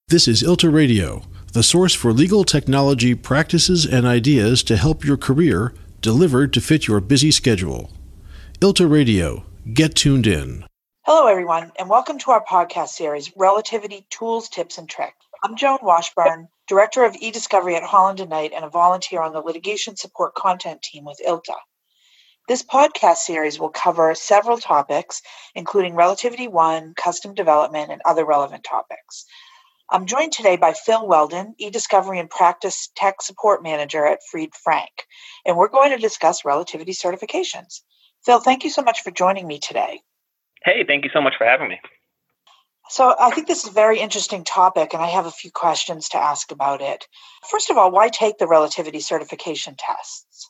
This is ILTA Radio, the source for legal technology practices and ideas to help your career, delivered to fit your busy schedule. ILTA Radio. Get tuned in. Hello, everyone, and welcome to our podcast series, Relativity Tools, Tips, and Tricks. I'm Joan Washburn, Director of eDiscovery at Holland & Knight and a volunteer on the litigation support content team with ILTA. This podcast series will cover several topics, including Relativity 1, custom development, and other relevant topics. I'm joined today by Phil Weldon, eDiscovery and Practice Tech Support Manager at Fried Frank, and we're going to discuss relativity certifications. Phil, thank you so much for joining me today. Hey, thank you so much for having me. So I think this is a very interesting topic, and I have a few questions to ask about it. First of all, why take the relativity certification tests?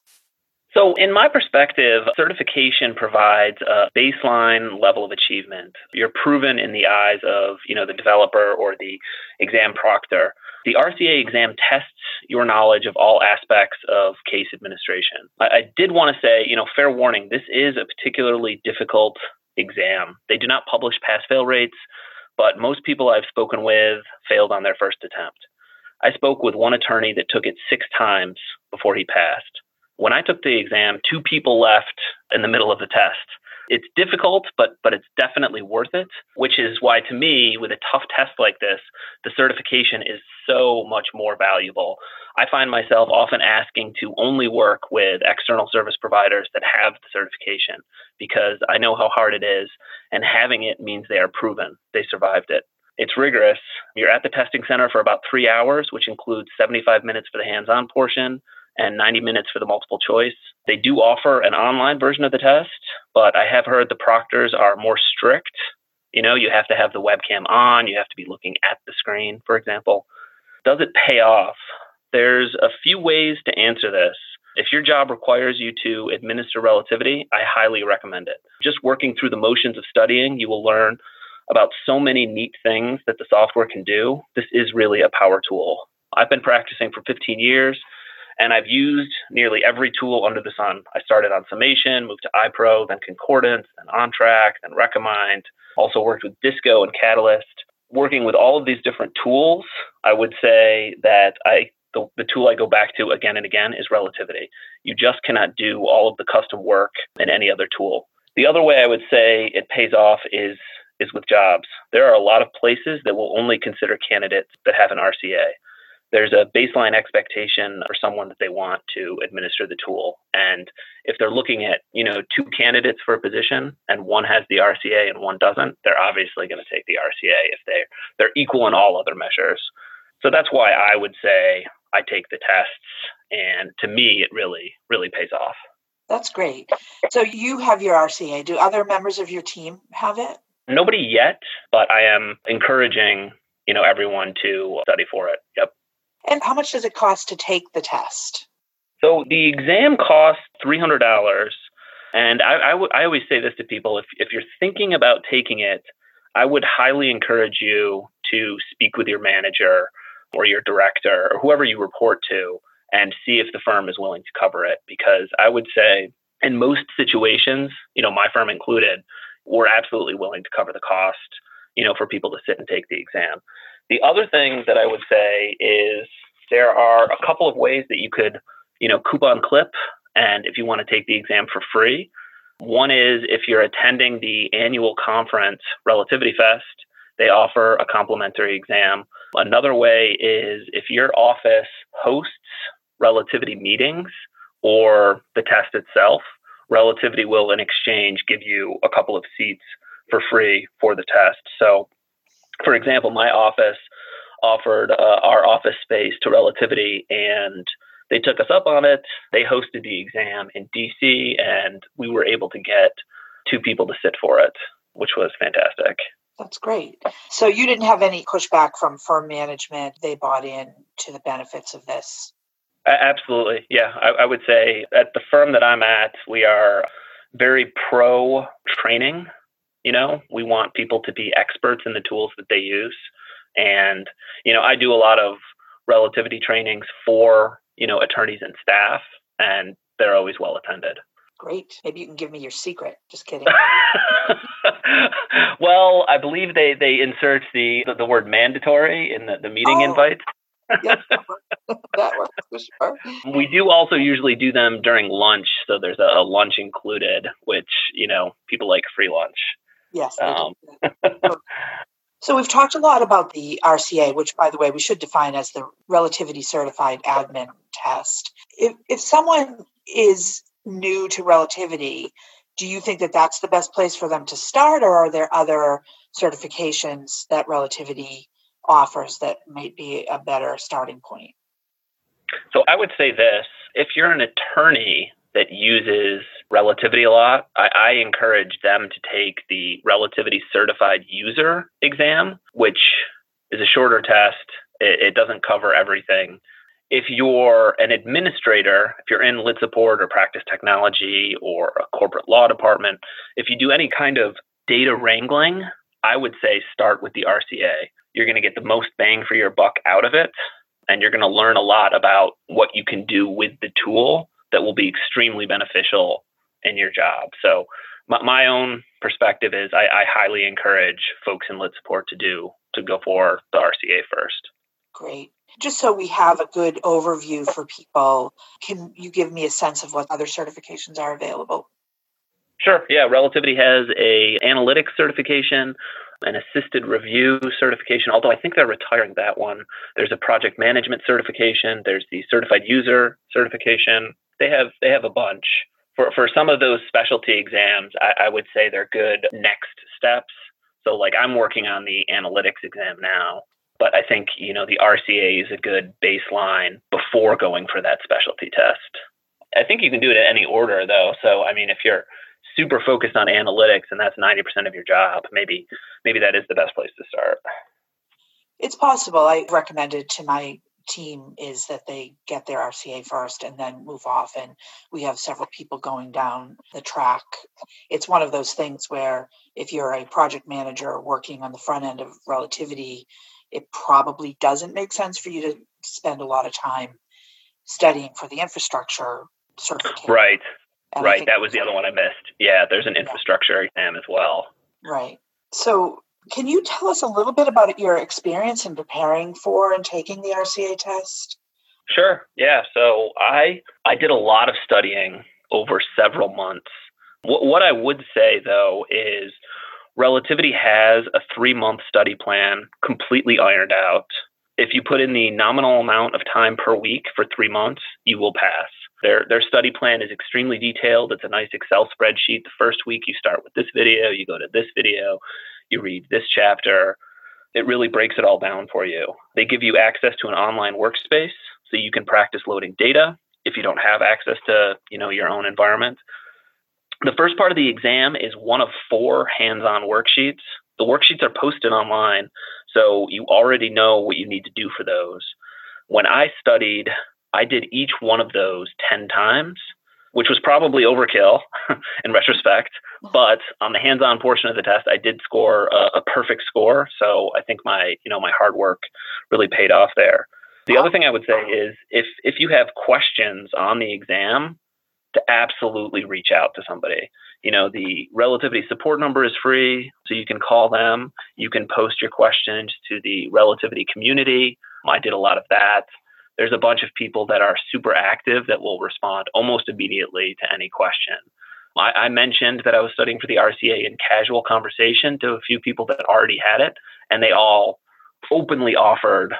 So in my perspective, certification provides a baseline level of achievement. You're proven in the eyes of, the developer or the exam proctor. The RCA exam tests your knowledge of all aspects of case administration. I did want to say, fair warning, this is a particularly difficult exam. They do not publish pass-fail rates, but most people I've spoken with failed on their first attempt. I spoke with one attorney that took it 6 times before he passed. When I took the exam, 2 people left in the middle of the test. It's difficult, but it's definitely worth it, which is why, to me, with a tough test like this, the certification is so much more valuable. I find myself often asking to only work with external service providers that have the certification because I know how hard it is, and having it means they are proven. They survived it. It's rigorous. You're at the testing center for about 3 hours, which includes 75 minutes for the hands-on portion and 90 minutes for the multiple choice. They do offer an online version of the test, but I have heard the proctors are more strict. You have to have the webcam on. You have to be looking at the screen, for example. Does it pay off? There's a few ways to answer this. If your job requires you to administer relativity, I highly recommend it. Just working through the motions of studying, you will learn about so many neat things that the software can do. This is really a power tool. I've been practicing for 15 years, and I've used nearly every tool under the sun. I started on Summation, moved to iPro, then Concordance, then OnTrack, then Recommind. Also worked with Disco and Catalyst. Working with all of these different tools, I would say that the tool I go back to again and again is relativity. You just cannot do all of the custom work in any other tool. The other way I would say it pays off is with jobs. There are a lot of places that will only consider candidates that have an RCA. There's a baseline expectation for someone that they want to administer the tool. And if they're looking at, 2 candidates for a position and one has the RCA and one doesn't, they're obviously going to take the RCA if they're equal in all other measures. So that's why I would say I take the tests. And to me, it really, really pays off. That's great. So you have your RCA. Do other members of your team have it? Nobody yet, but I am encouraging, everyone to study for it. Yep. And how much does it cost to take the test? So the exam costs $300. And I always say this to people, if you're thinking about taking it, I would highly encourage you to speak with your manager or your director or whoever you report to and see if the firm is willing to cover it. Because I would say in most situations, my firm included, we're absolutely willing to cover the cost, for people to sit and take the exam. The other thing that I would say is there are a couple of ways that you could, coupon clip, and if you want to take the exam for free. One is if you're attending the annual conference, Relativity Fest, they offer a complimentary exam. Another way is if your office hosts relativity meetings or the test itself, Relativity will, in exchange, give you a couple of seats for free for the test. So, for example, my office offered our office space to Relativity, and they took us up on it. They hosted the exam in DC, and we were able to get 2 people to sit for it, which was fantastic. That's great. So you didn't have any pushback from firm management. They bought in to the benefits of this. Absolutely. Yeah. I would say at the firm that I'm at, we are very pro training. We want people to be experts in the tools that they use. And, I do a lot of relativity trainings for, attorneys and staff, and they're always well attended. Great. Maybe you can give me your secret. Just kidding. Well, I believe they insert the word mandatory in the meeting invite. Yep, that works for sure. We do also usually do them during lunch, so there's a lunch included, which, people like free lunch. Yes, they do. So we've talked a lot about the RCA, which, by the way, we should define as the Relativity Certified Admin Test. If someone is new to relativity, do you think that that's the best place for them to start, or are there other certifications that relativity offers that might be a better starting point? So I would say this: if you're an attorney that uses relativity a lot, I encourage them to take the Relativity Certified User exam, which is a shorter test. It doesn't cover everything. If you're an administrator, if you're in lit support or practice technology or a corporate law department, if you do any kind of data wrangling, I would say start with the RCA. You're going to get the most bang for your buck out of it, and you're going to learn a lot about what you can do with the tool that will be extremely beneficial in your job. So my own perspective is I highly encourage folks in lit support to go for the RCA first. Great. Just so we have a good overview for people, can you give me a sense of what other certifications are available? Sure. Yeah. Relativity has a analytics certification, an assisted review certification, although I think they're retiring that one. There's a project management certification. There's the certified user certification. They have a bunch. For some of those specialty exams, I would say they're good next steps. So like I'm working on the analytics exam now, but I think, the RCA is a good baseline before going for that specialty test. I think you can do it in any order though. So, if you're super focused on analytics and that's 90% of your job, maybe that is the best place to start. It's possible. I recommended to my team is that they get their RCA first and then move off. And we have several people going down the track. It's one of those things where if you're a project manager working on the front end of relativity, it probably doesn't make sense for you to spend a lot of time studying for the infrastructure certification. Right. Right. That was the other one I missed. Yeah, there's an infrastructure exam as well. Right. So can you tell us a little bit about your experience in preparing for and taking the RCA test? Sure. Yeah. So I did a lot of studying over several months. What I would say, though, is relativity has a 3-month study plan completely ironed out. If you put in the nominal amount of time per week for 3 months, you will pass. Their study plan is extremely detailed. It's a nice Excel spreadsheet. The first week you start with this video, you go to this video, you read this chapter. It really breaks it all down for you. They give you access to an online workspace so you can practice loading data if you don't have access to, your own environment. The first part of the exam is one of 4 hands-on worksheets. The worksheets are posted online, so you already know what you need to do for those. When I studied, I did each one of those 10 times, which was probably overkill in retrospect. But on the hands-on portion of the test, I did score a perfect score. So I think my hard work really paid off there. The other thing I would say is if you have questions on the exam, to absolutely reach out to somebody. The relativity support number is free, so you can call them. You can post your questions to the relativity community. I did a lot of that. There's a bunch of people that are super active that will respond almost immediately to any question. I mentioned that I was studying for the RCA in casual conversation to a few people that already had it, and they all openly offered,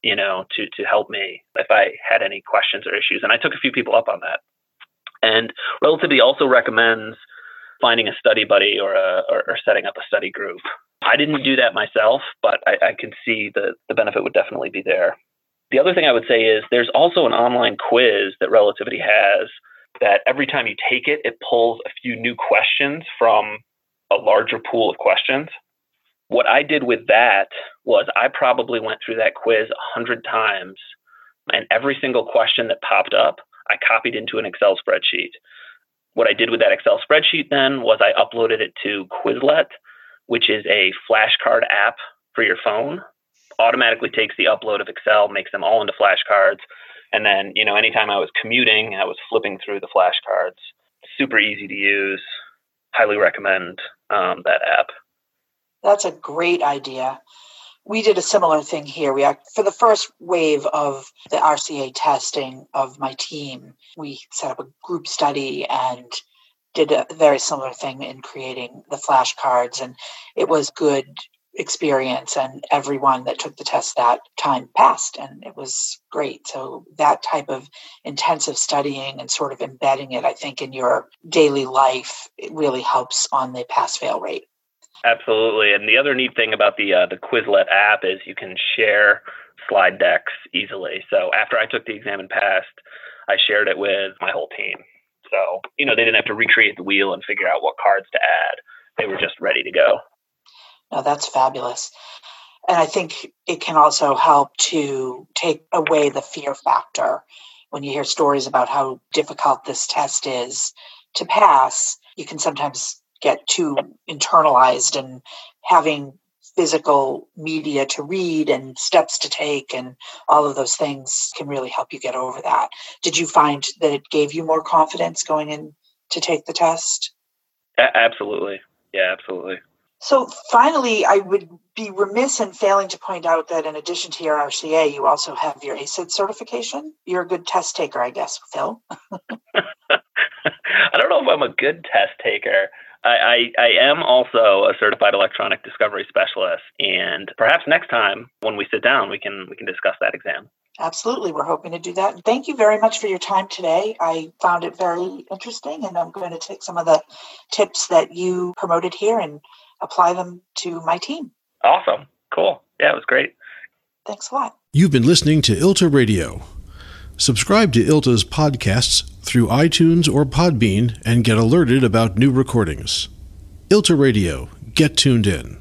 to help me if I had any questions or issues. And I took a few people up on that. And Relativity also recommends finding a study buddy or setting up a study group. I didn't do that myself, but I can see the benefit would definitely be there. The other thing I would say is there's also an online quiz that Relativity has that every time you take it, it pulls a few new questions from a larger pool of questions. What I did with that was I probably went through that quiz 100 times, and every single question that popped up, I copied into an Excel spreadsheet. What I did with that Excel spreadsheet then was I uploaded it to Quizlet, which is a flashcard app for your phone. Automatically takes the upload of Excel, makes them all into flashcards. And then, anytime I was commuting, I was flipping through the flashcards. Super easy to use. Highly recommend that app. That's a great idea. We did a similar thing here. For the first wave of the RCA testing of my team, we set up a group study and did a very similar thing in creating the flashcards, and it was good experience, and everyone that took the test that time passed, and it was great. So that type of intensive studying and sort of embedding it, I think, in your daily life, it really helps on the pass-fail rate. Absolutely. And the other neat thing about the Quizlet app is you can share slide decks easily. So after I took the exam and passed, I shared it with my whole team. So, they didn't have to recreate the wheel and figure out what cards to add. They were just ready to go. No, that's fabulous. And I think it can also help to take away the fear factor. When you hear stories about how difficult this test is to pass, you can sometimes get too internalized, and having physical media to read and steps to take and all of those things can really help you get over that. Did you find that it gave you more confidence going in to take the test? Absolutely. Yeah, absolutely. So finally, I would be remiss in failing to point out that in addition to your RCA, you also have your ACID certification. You're a good test taker, I guess, Phil. I don't know if I'm a good test taker. I am also a certified electronic discovery specialist, and perhaps next time when we sit down, we can discuss that exam. Absolutely. We're hoping to do that. And thank you very much for your time today. I found it very interesting, and I'm going to take some of the tips that you promoted here and apply them to my team. Awesome. Cool. Yeah, it was great. Thanks a lot. You've been listening to ILTA Radio. Subscribe to ILTA's podcasts through iTunes or Podbean and get alerted about new recordings. ILTA Radio. Get tuned in.